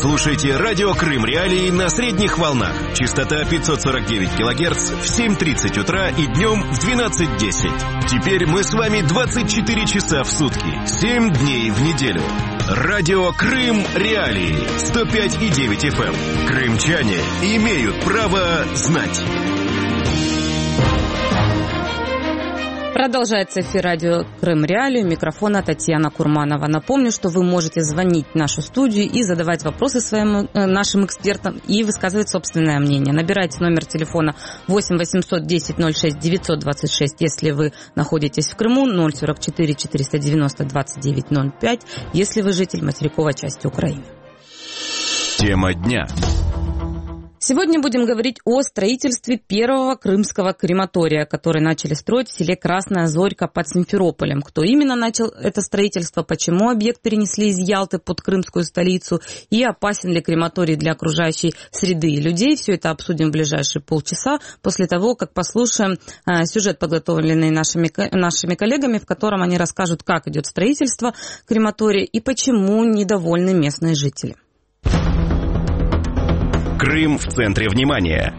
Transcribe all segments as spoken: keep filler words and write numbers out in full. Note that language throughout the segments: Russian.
Слушайте радио Крым Реалии на средних волнах. Частота пятьсот сорок девять килогерц в семь тридцать утра и днем в двенадцать десять. Теперь мы с вами двадцать четыре часа в сутки, семь дней в неделю. Радио Крым Реалии сто пять и девять эф эм. Крымчане имеют право знать. Продолжается эфир радио Крым Реалии. У микрофона Татьяна Курманова. Напомню, что вы можете звонить в нашу студию и задавать вопросы своим, э, нашим экспертам и высказывать собственное мнение. Набирайте номер телефона восемь восемьсот десять ноль шесть девятьсот двадцать шесть, если вы находитесь в Крыму, ноль сорок четыре четыреста девяносто двадцать девять ноль пять, если вы житель материковой части Украины. Тема дня. Сегодня будем говорить о строительстве первого крымского крематория, который начали строить в селе Красная Зорька под Симферополем. Кто именно начал это строительство, почему объект перенесли из Ялты под крымскую столицу и опасен ли крематорий для окружающей среды и людей. Все это обсудим в ближайшие полчаса после того, как послушаем сюжет, подготовленный нашими, нашими коллегами, в котором они расскажут, как идет строительство крематория и почему недовольны местные жители. Крым в центре внимания.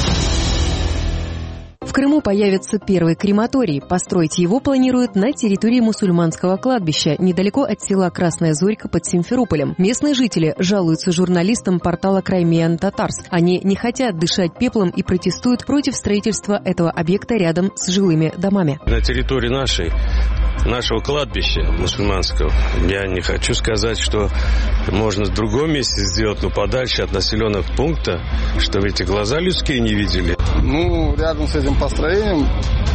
В Крыму появится первый крематорий. Построить его планируют на территории мусульманского кладбища, недалеко от села Красная Зорька под Симферополем. Местные жители жалуются журналистам портала Краймиан Татарск. Они не хотят дышать пеплом и протестуют против строительства этого объекта рядом с жилыми домами. На территории нашей, нашего кладбища мусульманского, я не хочу сказать, что можно в другом месте сделать, но подальше от населенных пунктов, чтобы эти глаза людские не видели. Ну, рядом с этим построением,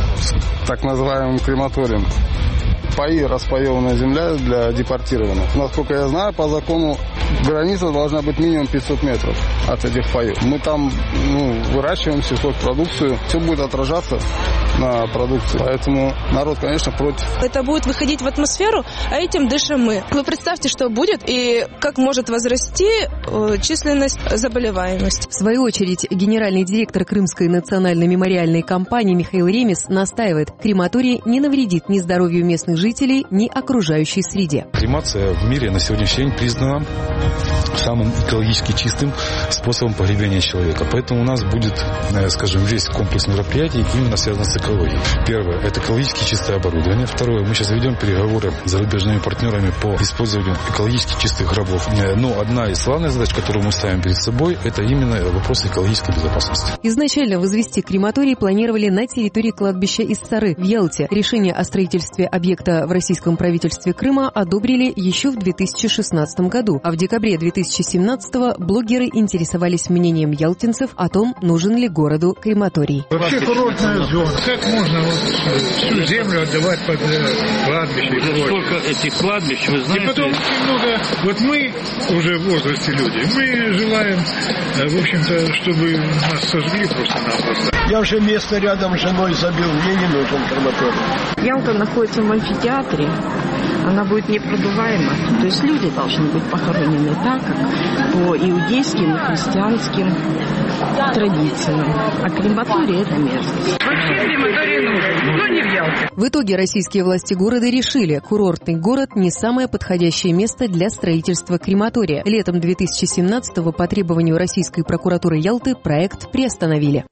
с так называемым крематорием, паи, распаеванная земля для депортированных. Насколько я знаю, по закону граница должна быть минимум пятьсот метров от этих паев. Мы там ну, выращиваем сельхозпродукцию, все будет отражаться на продукции. Поэтому народ, конечно, против. Это будет выходить в атмосферу, а этим дышим мы. Вы представьте, что будет и как может возрасти э, численность заболеваемости. В свою очередь, генеральный директор Крымской национальной мемориальной компании Михаил Ремес настаивает, крематорий не навредит ни здоровью местных жителей, ни окружающей среде. Кремация в мире на сегодняшний день признана самым экологически чистым способом погребения человека. Поэтому у нас будет, скажем, весь комплекс мероприятий именно связан с экологией. Первое – это экологически чистое оборудование. Второе – мы сейчас ведем переговоры с зарубежными партнерами по использованию экологически чистых гробов. Но одна из главных задач, которую мы ставим перед собой, это именно вопрос экологической безопасности. Изначально возвести крематорий планировали на территории кладбища Иссары в Ялте. Решение о строительстве объекта в российском правительстве Крыма одобрили еще в две тысячи шестнадцатом году, а в декабре две тысячи семнадцатого блогеры интересовались мнением ялтинцев о том, нужен ли городу крематорий. Вообще курортная зона. Как можно вот всю землю отдавать под кладбище? Сколько этих кладбищ, вы знаете? И потом очень много... Вот мы уже в возрасте люди, мы желаем, в общем-то, чтобы нас сожгли просто-напросто. Я уже место рядом с женой забил, мне не нужен крематорий. Ялта находится в амфитеатре, она будет непродуваема. То есть люди должны быть похоронены так, как по иудейским и христианским традициям. А крематорий – это мерзость. Вообще крематорий нужен, но не в Ялте. В итоге российские власти города решили, курортный город не самое подходящее место для строительства крематория. Летом две тысячи семнадцатого по требованию российской прокуратуры Ялты проект приостановили.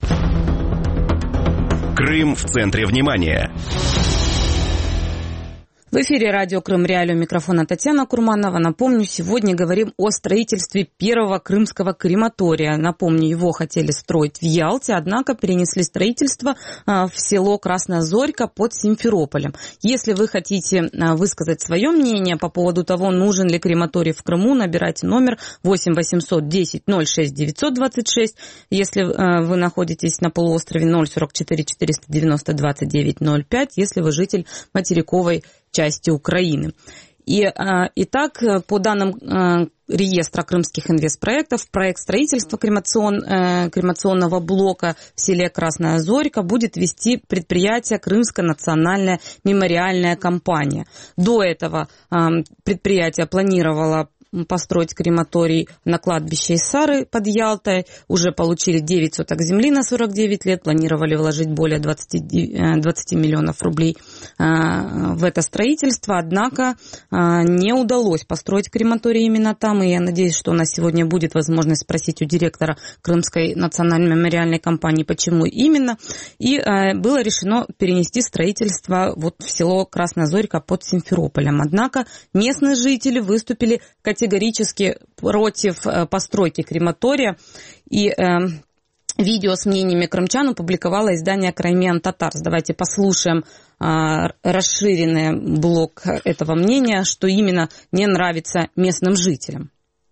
Крым в центре внимания. В эфире радио Крым Реалии, у микрофона Татьяна Курманова. Напомню, сегодня говорим о строительстве первого крымского крематория. Напомню, его хотели строить в Ялте, однако перенесли строительство в село Красная Зорька под Симферополем. Если вы хотите высказать свое мнение по поводу того, нужен ли крематорий в Крыму, набирайте номер восемь восемьсот десять ноль шесть девятьсот двадцать шесть. Если вы находитесь на полуострове, ноль сорок четыре четыреста девяносто двадцать девять ноль пять, если вы житель материковой части Украины. И, итак, по данным реестра крымских инвестпроектов, проект строительства кремацион, кремационного блока в селе Красная Зорька будет вести предприятие Крымская национальная мемориальная компания. До этого предприятие планировало построить крематорий на кладбище Иссары под Ялтой. Уже получили девять соток земли на сорок девять лет. Планировали вложить более двадцать, двадцать миллионов рублей в это строительство. Однако не удалось построить крематорий именно там. И я надеюсь, что у нас сегодня будет возможность спросить у директора Крымской национальной мемориальной компании, почему именно. И было решено перенести строительство вот в село Красная Зорька под Симферополем. Однако местные жители выступили категорически против постройки крематория. И э, видео с мнениями крымчан опубликовало издание «Краймиан Татарс». Давайте послушаем э, расширенный блок этого мнения, что именно не нравится местным жителям.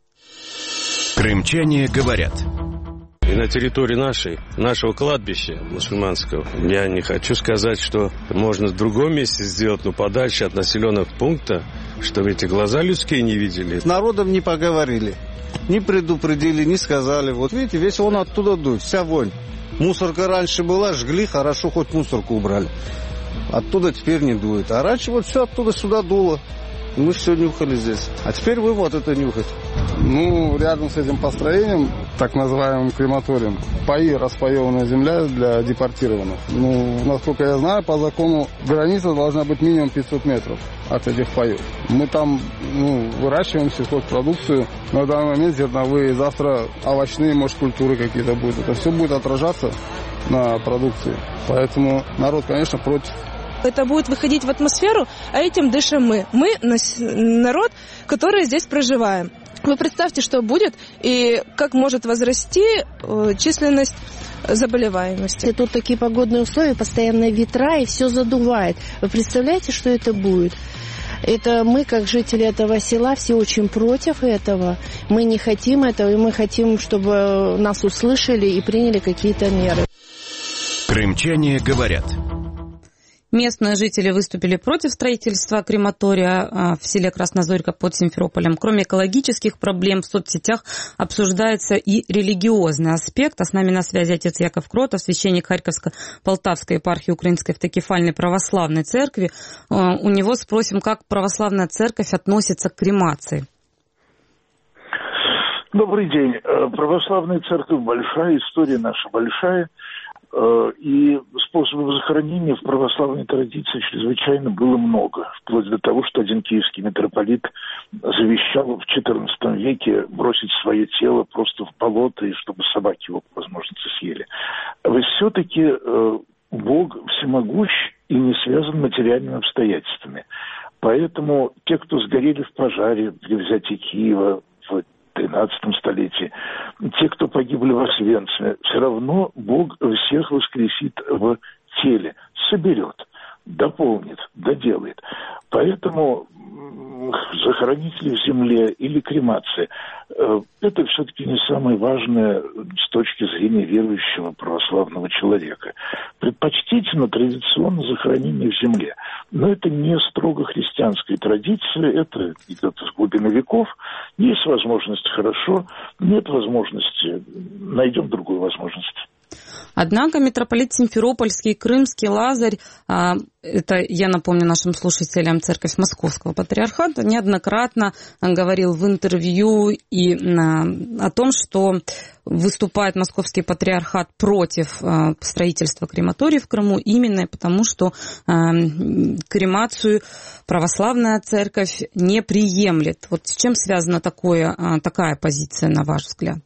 Крымчане говорят. И на территории нашей, нашего кладбища мусульманского, я не хочу сказать, что можно в другом месте сделать, но подальше от населенных пунктов, чтобы эти глаза людские не видели. С народом не поговорили, не предупредили, не сказали. Вот видите, весь он оттуда дует, вся вонь. Мусорка раньше была, жгли, хорошо, хоть мусорку убрали. Оттуда теперь не дует. А раньше вот все оттуда сюда дуло. Мы все нюхали здесь. А теперь вы вот это нюхать. Ну, рядом с этим построением, так называемым крематорием, паи, распаеванная земля для депортированных. Ну, насколько я знаю, по закону граница должна быть минимум пятьсот метров от этих паев. Мы там, ну, выращиваем сельхозпродукцию. На данный момент зерновые, завтра овощные, может, культуры какие-то будут. Это все будет отражаться на продукции. Поэтому народ, конечно, против. Это будет выходить в атмосферу, а этим дышим мы. Мы народ, который здесь проживаем. Вы представьте, что будет и как может возрасти численность заболеваемости. Тут такие погодные условия, постоянные ветра, и все задувает. Вы представляете, что это будет? Это мы, как жители этого села, все очень против этого. Мы не хотим этого, и мы хотим, чтобы нас услышали и приняли какие-то меры. Крымчане говорят. Местные жители выступили против строительства крематория в селе Краснозорька под Симферополем. Кроме экологических проблем, в соцсетях обсуждается и религиозный аспект. А с нами на связи отец Яков Кротов, священник Харьковско-Полтавской епархии Украинской автокефальной православной церкви. У него спросим, как православная церковь относится к кремации. Добрый день. Православная церковь большая, история наша большая. И способов захоронения в православной традиции чрезвычайно было много. Вплоть до того, что один киевский митрополит завещал в четырнадцатом веке бросить свое тело просто в болото, и чтобы собаки его по возможности съели. Но все-таки Бог всемогущ и не связан материальными обстоятельствами. Поэтому те, кто сгорели в пожаре при взятии Киева в тринадцатом столетии, те, кто погибли в Освенциме, все равно Бог всех воскресит в теле, соберет, дополнит, доделает. Поэтому захоронить ли в земле или кремация, это все-таки не самое важное с точки зрения верующего православного человека. Предпочтительно традиционно захоронение в земле. Но это не строго христианская традиция, это идет из глубины веков. Есть возможность — хорошо, нет возможности — найдем другую возможность. Однако митрополит Симферопольский, Крымский, Лазарь, это, я напомню нашим слушателям, церковь Московского патриархата, неоднократно говорил в интервью и о том, что выступает Московский патриархат против строительства крематория в Крыму именно потому, что кремацию православная церковь не приемлет. Вот с чем связана такое, такая позиция, на ваш взгляд?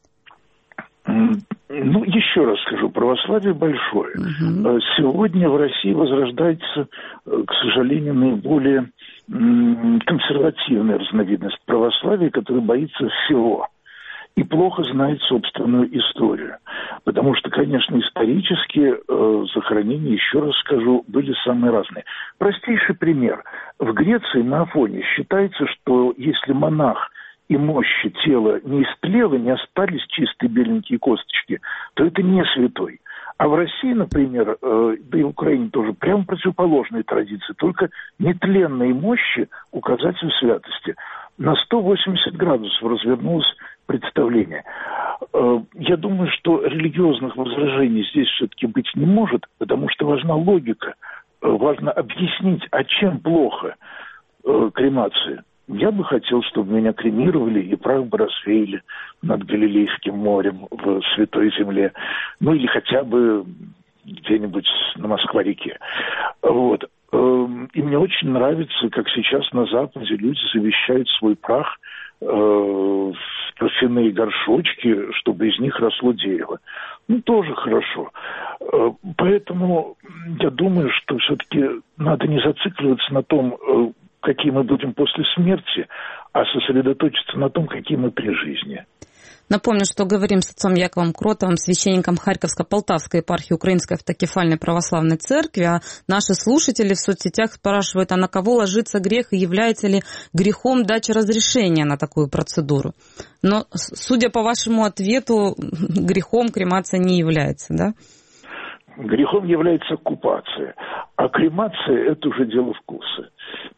Ну, еще раз скажу, православие большое. Угу. Сегодня в России возрождается, к сожалению, наиболее консервативная разновидность православия, которая боится всего и плохо знает собственную историю. Потому что, конечно, исторически э, захоронения, еще раз скажу, были самые разные. Простейший пример. В Греции на Афоне считается, что если монах и мощи тела не истлело, не остались чистые беленькие косточки, то это не святой. А в России, например, э, да и в Украине тоже, прямо противоположные традиции, только нетленные мощи — указатель святости. На сто восемьдесят градусов развернулось представление. Э, я думаю, что религиозных возражений здесь все-таки быть не может, потому что важна логика, э, важно объяснить, а чем плохо э, кремация. Я бы хотел, чтобы меня кремировали и прах бы развеяли над Галилейским морем в Святой Земле. Ну или хотя бы где-нибудь на Москва-реке. Вот. И мне очень нравится, как сейчас на Западе люди завещают свой прах в торфяные горшочки, чтобы из них росло дерево. Ну, тоже хорошо. Поэтому я думаю, что все-таки надо не зацикливаться на том, какие мы будем после смерти, а сосредоточиться на том, какие мы при жизни. Напомню, что говорим с отцом Яковом Кротовым, священником Харьковско-Полтавской епархии Украинской автокефальной православной церкви. А наши слушатели в соцсетях спрашивают, а на кого ложится грех и является ли грехом дача разрешения на такую процедуру? Но, судя по вашему ответу, грехом кремация не является, да? Грехом является оккупация, а кремация – это уже дело вкуса.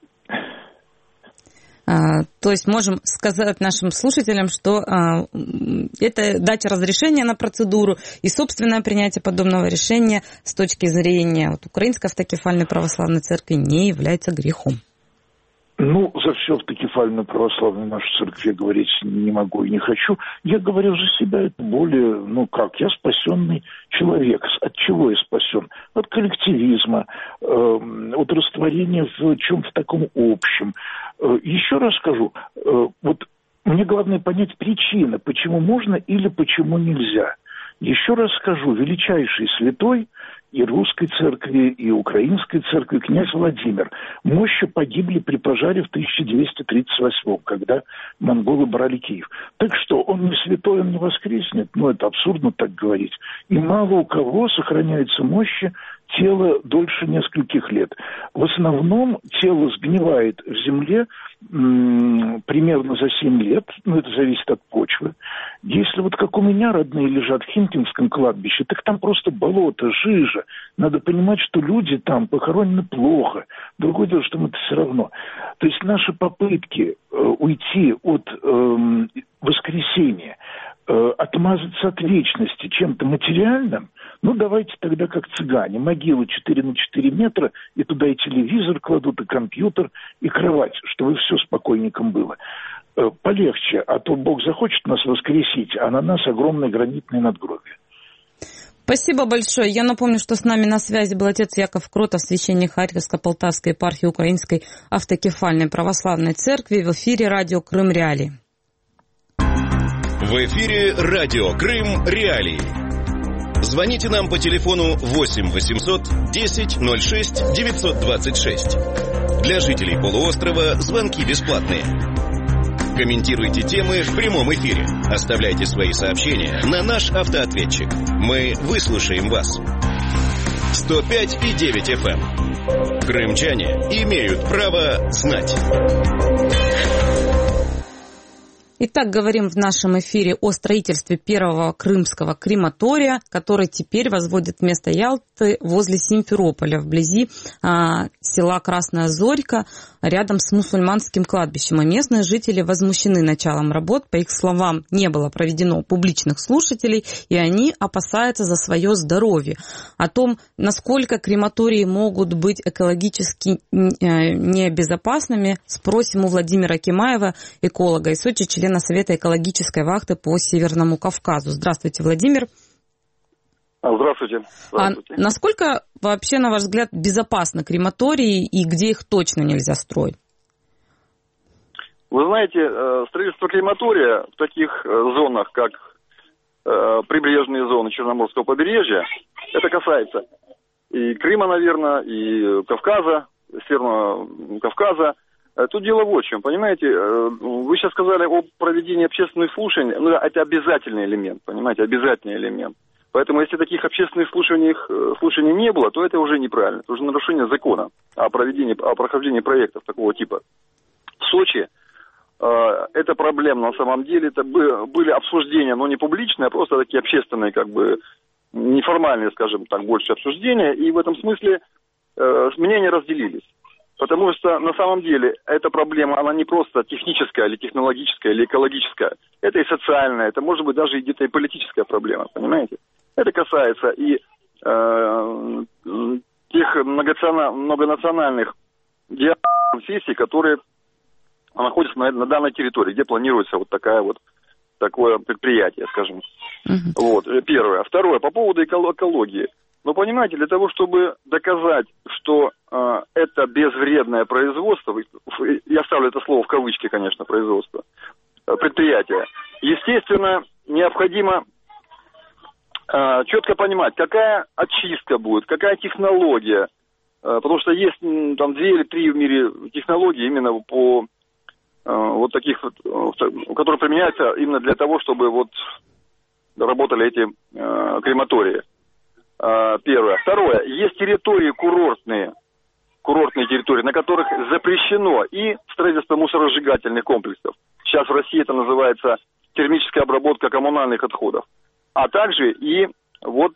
А, то есть можем сказать нашим слушателям, что а, это дача разрешения на процедуру и собственное принятие подобного решения с точки зрения вот, Украинской автокефальной православной церкви не является грехом. Ну, за все автокефальную православную нашу церковь я говорить не могу и не хочу. Я говорю за себя, это более, ну как, я спасенный человек. От чего я спасен? От коллективизма, э, от растворения в чем-то таком общем. Э, еще раз скажу, э, вот мне главное понять причины, почему можно или почему нельзя. Еще раз скажу, величайший святой и русской церкви, и украинской церкви, князь Владимир. Мощи погибли при пожаре в тысяча двести тридцать восьмом, когда монголы брали Киев. Так что, он не святой, он не воскреснет. Ну, это абсурдно так говорить. И мало у кого сохраняются мощи тела дольше нескольких лет. В основном тело сгнивает в земле м- примерно за семь лет, ну, это зависит от почвы. Если вот как у меня родные лежат в Химкинском кладбище, так там просто болото, жижа. Надо понимать, что люди там похоронены плохо. Другое дело, что им это все равно. То есть наши попытки э, уйти от э, воскресения, э, отмазаться от вечности чем-то материальным, ну, давайте тогда как цыгане. Могилу четыре на четыре метра, и туда и телевизор кладут, и компьютер, и кровать, чтобы все спокойненьком было. Э, полегче, а то Бог захочет нас воскресить, а на нас огромное гранитное надгробие. Спасибо большое. Я напомню, что с нами на связи был отец Яков Кротов, священник Харьковско-Полтавской епархии Украинской автокефальной православной церкви. В эфире радио Крым Реалии. В эфире радио Крым Реалии. Звоните нам по телефону восемь восемьсот десять ноль шесть девятьсот двадцать шесть. Для жителей полуострова звонки бесплатные. Комментируйте темы в прямом эфире. Оставляйте свои сообщения на наш автоответчик. Мы выслушаем вас. сто пять и девять эф эм. Крымчане имеют право знать. Итак, говорим в нашем эфире о строительстве первого крымского крематория, который теперь возводят вместо Ялты возле Симферополя, вблизи а, села Красная Зорька, рядом с мусульманским кладбищем. И местные жители возмущены началом работ. По их словам, не было проведено публичных слушателей, и они опасаются за свое здоровье. О том, насколько крематории могут быть экологически небезопасными, спросим у Владимира Кимаева, эколога из Сочи, члена Совета экологической вахты по Северному Кавказу. Здравствуйте, Владимир. Здравствуйте. Здравствуйте. А насколько вообще, на ваш взгляд, безопасны крематории и где их точно нельзя строить? Вы знаете, строительство крематория в таких зонах, как прибрежные зоны Черноморского побережья, это касается и Крыма, наверное, и Кавказа, Северного Кавказа. Тут дело вот в чем, понимаете, вы сейчас сказали о проведении общественных слушаний, ну, это обязательный элемент, понимаете, обязательный элемент. Поэтому если таких общественных слушаний, слушаний не было, то это уже неправильно, это уже нарушение закона о проведении, о прохождении проектов такого типа. В Сочи э, это проблема на самом деле, это были обсуждения, но не публичные, а просто такие общественные, как бы, неформальные, скажем так, больше обсуждения, и в этом смысле э, мнения разделились. Потому что на самом деле эта проблема, она не просто техническая или технологическая или экологическая. Это и социальная, это может быть даже где-то и политическая проблема, понимаете? Это касается и э, тех многонациональных диалогов, сессий, которые находится на, на данной территории, где планируется вот такая вот такое предприятие, скажем. Uh-huh. Вот, первое. Второе, по поводу экологии. Но понимаете, для того, чтобы доказать, что э, это безвредное производство, я ставлю это слово в кавычки, конечно, производство, э, предприятие, естественно, необходимо э, четко понимать, какая очистка будет, какая технология, э, потому что есть м, там две или три в мире технологии именно по э, вот таких, вот, которые применяются именно для того, чтобы вот работали эти э, крематории. Первое. Второе. Есть территории курортные, курортные территории, на которых запрещено и строительство мусоросжигательных комплексов. Сейчас в России это называется термическая обработка коммунальных отходов. А также и вот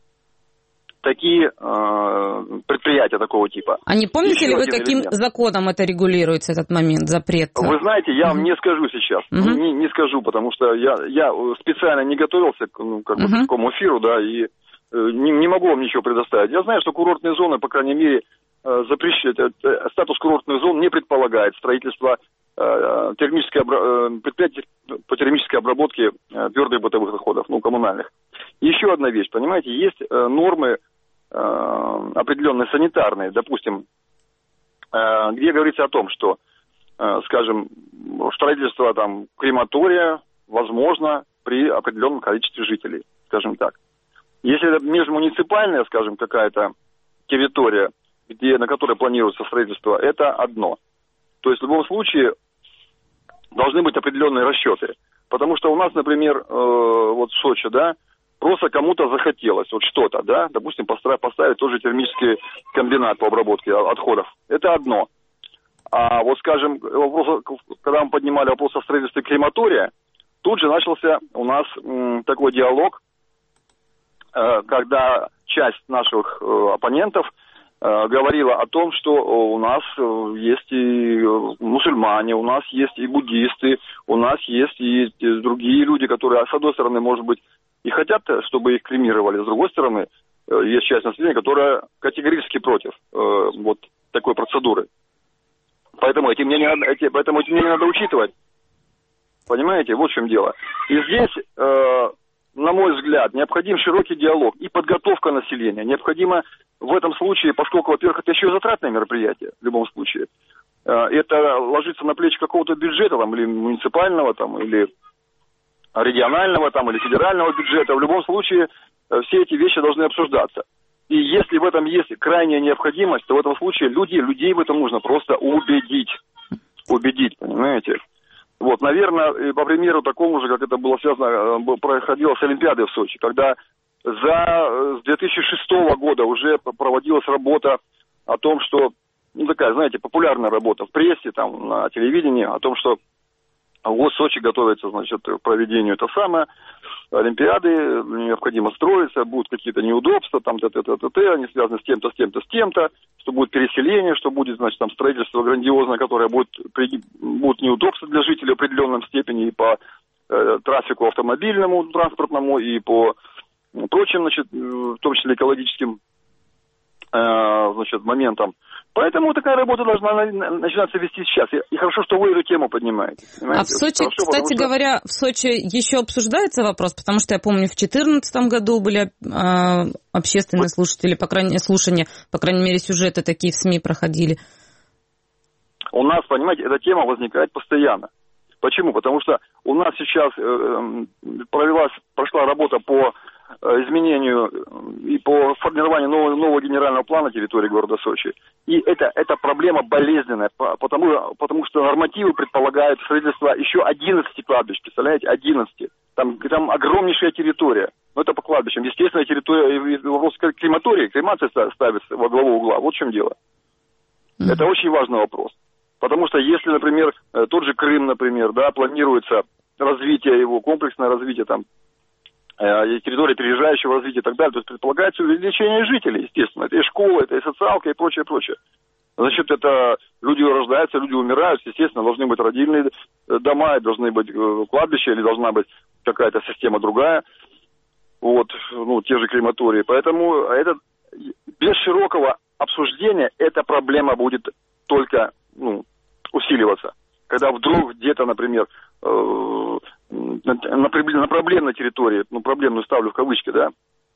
такие э, предприятия такого типа. А не помните Еще ли вы, каким элемент. законом это регулируется, этот момент, запрет? Вы знаете, я вам uh-huh. не скажу сейчас. Uh-huh. Не, не скажу, потому что я, я специально не готовился к, ну, как бы, uh-huh. к такому эфиру, да, и Не, не могу вам ничего предоставить. Я знаю, что курортные зоны, по крайней мере, запрещают, статус курортных зон не предполагает строительство термической, предприятий по термической обработке твердых бытовых отходов, ну, коммунальных. Еще одна вещь, понимаете, есть нормы определенные санитарные, допустим, где говорится о том, что, скажем, строительство там крематория возможно при определенном количестве жителей, скажем так. Если это межмуниципальная, скажем, какая-то территория, где, на которой планируется строительство, это одно. То есть в любом случае должны быть определенные расчеты. Потому что у нас, например, э, вот в Сочи, да, просто кому-то захотелось вот что-то, да, допустим, построить, поставить тоже термический комбинат по обработке отходов. Это одно. А вот, скажем, вопрос, когда мы поднимали вопрос о строительстве крематория, тут же начался у нас м, такой диалог, когда часть наших э, оппонентов э, говорила о том, что у нас есть и мусульмане, у нас есть и буддисты, у нас есть и другие люди, которые, с одной стороны, может быть, и хотят, чтобы их кремировали, с другой стороны, э, есть часть населения, которая категорически против э, вот такой процедуры. Поэтому эти мнения, эти, поэтому эти мнения надо учитывать. Понимаете, вот в чем дело. И здесь... Э, на мой взгляд, необходим широкий диалог и подготовка населения. Необходимо в этом случае, поскольку, во-первых, это еще и затратное мероприятие, в любом случае. Это ложится на плечи какого-то бюджета, там, или муниципального, там, или регионального, там, или федерального бюджета. В любом случае, все эти вещи должны обсуждаться. И если в этом есть крайняя необходимость, то в этом случае люди, людей в этом нужно просто убедить. Убедить, понимаете? Вот, наверное, по примеру такому же, как это было связано, проходило с Олимпиадой в Сочи, когда за, с две тысячи шестого года уже проводилась работа о том, что, ну, такая, знаете, популярная работа в прессе, там, на телевидении, о том, что вот Сочи готовится, значит, к проведению это самое, Олимпиады, необходимо строиться, будут какие-то неудобства, там, т-т-т-т-т, они связаны с тем-то, с тем-то, с тем-то, что будет переселение, что будет, значит, там, строительство грандиозное, которое будет, будут неудобства для жителей в определенном степени и по э, трафику автомобильному, транспортному, и по прочим, значит, в том числе экологическим, э, значит, моментам. Поэтому такая работа должна начинаться вести сейчас. И хорошо, что вы эту тему поднимаете. Понимаете? А в Сочи, хорошо, кстати что... говоря, в Сочи еще обсуждается вопрос, потому что я помню, в две тысячи четырнадцатом году были э, общественные слушатели, по крайней, слушания, по крайней мере, сюжеты такие в СМИ проходили. У нас, понимаете, эта тема возникает постоянно. Почему? Потому что у нас сейчас э, провелась, прошла работа по изменению и по формированию нового, нового генерального плана территории города Сочи. И это, это проблема болезненная, потому, потому что нормативы предполагают строительство еще одиннадцати кладбищ, представляете, одиннадцати. Там, там огромнейшая территория. Но это по кладбищам. Естественно, территория, вопрос крематории, кремация ставится во главу угла. Вот в чем дело. Mm-hmm. Это очень важный вопрос. Потому что если, например, тот же Крым, например, да, планируется развитие его, комплексное развитие там, территории переезжающего развития и так далее, то есть предполагается увеличение жителей, естественно. Это и школа, это и социалка, и прочее, прочее. Значит, это люди рождаются, люди умирают, естественно, должны быть родильные дома, должны быть кладбища, или должна быть какая-то система другая, вот, ну, те же крематории. Поэтому это, без широкого обсуждения эта проблема будет только, ну, усиливаться. когда вдруг где-то, например, э, на, на проблемной территории, ну, проблемную ставлю в кавычки, да,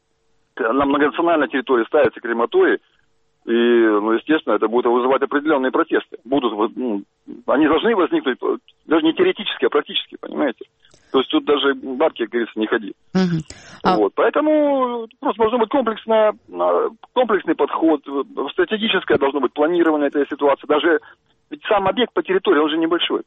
на многонациональной территории ставится крематорий, и, ну, естественно, это будет вызывать определенные протесты. Будут, ну, они должны возникнуть, даже не теоретически, а практически, понимаете? То есть тут даже бабки, как говорится, не ходи. Uh-huh. Вот. А... Поэтому просто должно быть комплексное, комплексный подход, стратегическое должно быть планирование этой ситуации. Даже ведь сам объект по территории, он же небольшой.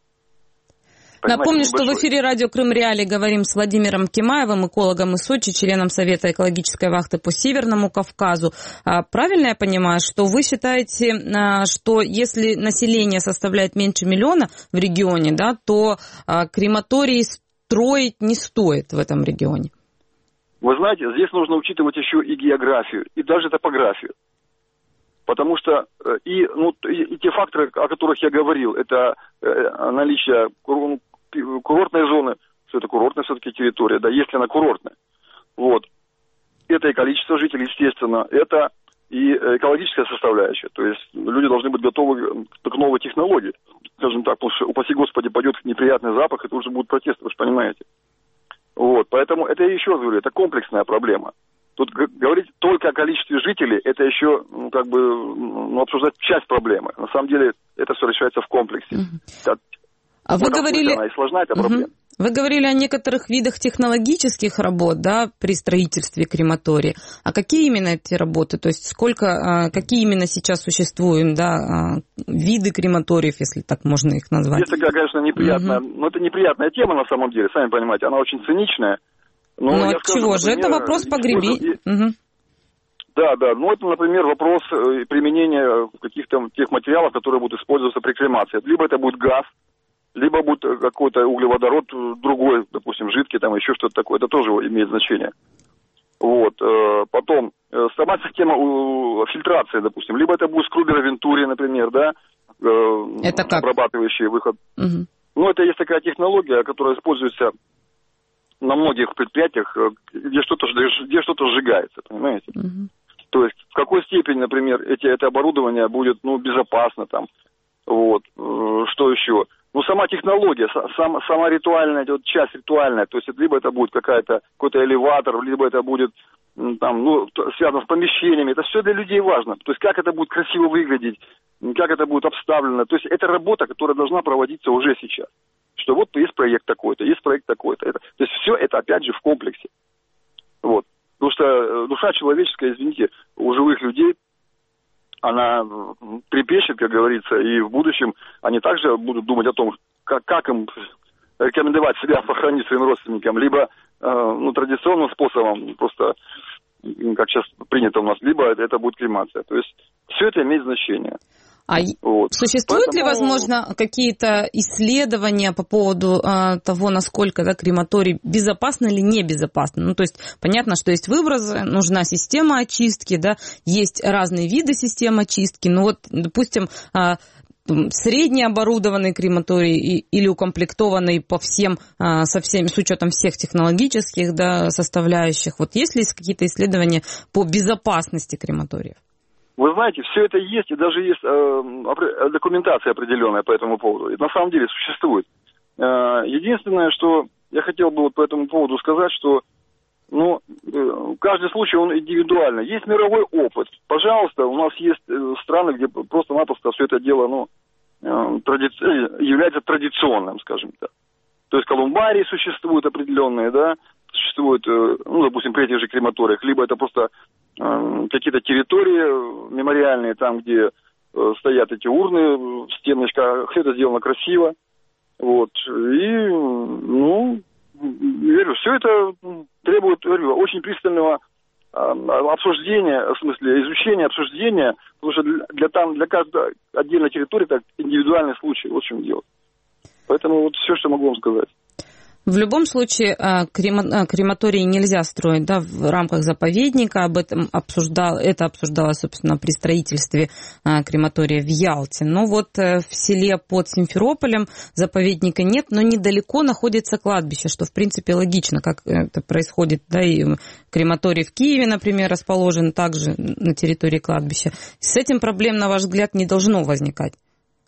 Напомню, что в эфире радио Крым Реалии говорим с Владимиром Кемаевым, экологом из Сочи, членом Совета экологической вахты по Северному Кавказу. Правильно я понимаю, что вы считаете, что если население составляет меньше миллиона в регионе, да, то крематорий строить не стоит в этом регионе? Вы знаете, здесь нужно учитывать еще и географию, и даже топографию. Потому что и, ну, и, и те факторы, о которых я говорил, это наличие курортной зоны, что это курортная все-таки территория, да, если она курортная. Вот. Это и количество жителей, естественно, это и экологическая составляющая. То есть люди должны быть готовы к новой технологии. Скажем так, потому что, упаси Господи, пойдет неприятный запах, и тут же будут протесты, вы же понимаете. Вот. Поэтому это, я еще раз говорю, это комплексная проблема. Тут говорить только о количестве жителей, это еще, ну, как бы, ну, обсуждать часть проблемы. На самом деле, это все решается в комплексе. Uh-huh. А вы говорили... Она и сложна, эта проблема. Uh-huh. Вы говорили о некоторых видах технологических работ, да, при строительстве крематория. А какие именно эти работы? То есть сколько, какие именно сейчас существуют, да, виды крематориев, если так можно их назвать? Это, конечно, неприятная, uh-huh. ну, это неприятная тема на самом деле, сами понимаете, она очень циничная. Но ну, от скажу, чего же? Например, это вопрос погреби. Угу. Да, да. Ну, это, например, вопрос применения каких-то тех материалов, которые будут использоваться при кремации. Либо это будет газ, либо будет какой-то углеводород другой, допустим, жидкий, там еще что-то такое. Это тоже имеет значение. Вот. Потом, сама система фильтрации, допустим. Либо это будет скрубер Вентури, например, да, это как? Обрабатывающий выход. Угу. Ну, это есть такая технология, которая используется на многих предприятиях, где что-то, где что-то сжигается, понимаете? Uh-huh. То есть в какой степени, например, эти, это оборудование будет, ну, безопасно там, вот, что еще? Ну, сама технология, сам, сама ритуальная, вот часть ритуальная, то есть либо это будет какая-то, какой-то элеватор, либо это будет там, ну, связано с помещениями, это все для людей важно. То есть как это будет красиво выглядеть, как это будет обставлено. То есть это работа, которая должна проводиться уже сейчас. Что вот есть проект такой-то, есть проект такой-то. Это, то есть все это опять же в комплексе. Вот. Потому что душа человеческая, извините, у живых людей, она трепещет, как говорится, и в будущем они также будут думать о том, как, как им рекомендовать себя похоронить своим родственникам, либо э, ну, традиционным способом, просто как сейчас принято у нас, либо это будет кремация. То есть все это имеет значение. А вот. Существуют Поэтому... ли, возможно, какие-то исследования по поводу э, того, насколько, да, крематорий безопасно или небезопасно? Ну, то есть понятно, что есть выброс, нужна система очистки, да, есть разные виды систем очистки. Ну вот, допустим, э, среднеоборудованный крематорий или укомплектованный по всем, э, со всеми, с учетом всех технологических, да, составляющих. Вот есть ли какие-то исследования по безопасности крематориев? Вы знаете, все это есть, и даже есть э, документация определенная по этому поводу. И на самом деле существует. Э, единственное, что я хотел бы вот по этому поводу сказать, что ну, э, каждый случай, он индивидуальный. Есть мировой опыт. Пожалуйста, у нас есть э, страны, где просто-напросто все это дело ну, э, тради... является традиционным, скажем так. То есть колумбарии существуют определенные, да, существуют, э, ну, допустим, при этих же крематориях, либо это просто какие-то территории мемориальные, там, где э, стоят эти урны в стеночках, все это сделано красиво. Вот. И, ну, верю, все это требует, говорю, очень пристального э, обсуждения, в смысле, изучения, обсуждения, потому что для, для, там, для каждой отдельной территории это индивидуальный случай, вот в чем дело. Поэтому вот все, что могу вам сказать. В любом случае, крематории нельзя строить, да, в рамках заповедника. Об этом обсуждал, это обсуждалось, собственно, при строительстве крематория в Ялте. Но вот в селе под Симферополем заповедника нет, но недалеко находится кладбище, что, в принципе, логично, как это происходит, да, и крематорий в Киеве, например, расположен также на территории кладбища. С этим проблем, на ваш взгляд, не должно возникать?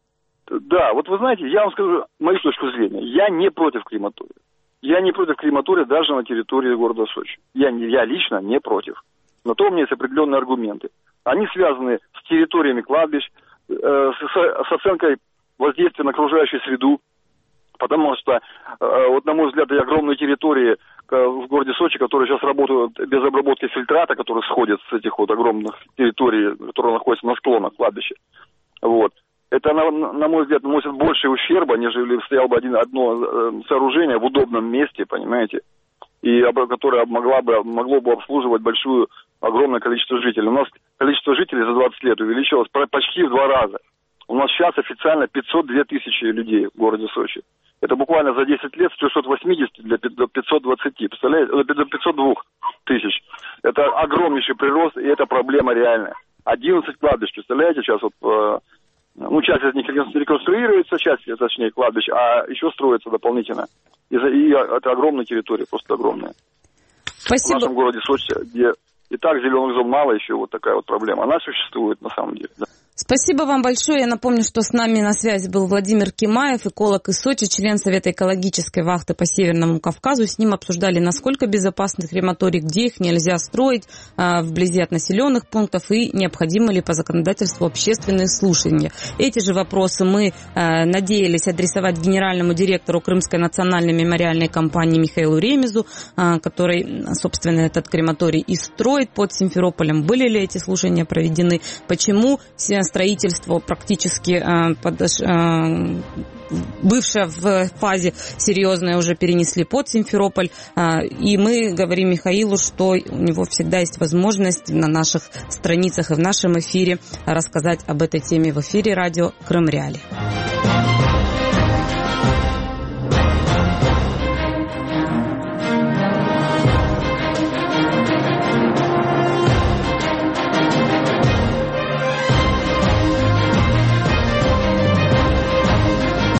Да, вот вы знаете, я вам скажу мою точку зрения. Я не против крематория. Я не против крематория даже на территории города Сочи. Я, не, я лично не против. Но то у меня есть определенные аргументы. Они связаны с территориями кладбищ, э, с, с оценкой воздействия на окружающую среду. Потому что, э, вот на мой взгляд, и огромные территории в городе Сочи, которые сейчас работают без обработки фильтрата, которые сходят с этих вот огромных территорий, которые находятся на склонах кладбища. Вот. Это, на, на мой взгляд, наносит больше ущерба, нежели стояло бы один, одно сооружение в удобном месте, понимаете, и которое могла бы, могло бы обслуживать большую, огромное количество жителей. У нас количество жителей за двадцать лет увеличилось почти в два раза. У нас сейчас официально пятьсот две тысячи людей в городе Сочи. Это буквально за десять лет с трёхсот восьмидесяти до пятисот двадцати, представляете, до пятисот двух тысяч. Это огромнейший прирост, и это проблема реальная. одиннадцать кладбищ, представляете, сейчас вот... Ну, часть из них реконструируется, часть, точнее, кладбищ, а еще строится дополнительно. И, и это огромная территория, просто огромная. Спасибо. В нашем городе Сочи, где и так зеленых зон мало, еще вот такая вот проблема. Она существует на самом деле, да. Спасибо вам большое. Я напомню, что с нами на связи был Владимир Кимаев, эколог из Сочи, член Совета экологической вахты по Северному Кавказу. С ним обсуждали, насколько безопасны крематории, где их нельзя строить, вблизи от населенных пунктов и необходимы ли по законодательству общественные слушания. Эти же вопросы мы надеялись адресовать генеральному директору Крымской национальной мемориальной компании Михаилу Ремезу, который, собственно, этот крематорий и строит под Симферополем. Были ли эти слушания проведены? Почему строительство практически э, подош... э, бывшее в фазе серьезное уже перенесли под Симферополь. Э, и мы говорим Михаилу, что у него всегда есть возможность на наших страницах и в нашем эфире рассказать об этой теме в эфире радио Крым Реалии.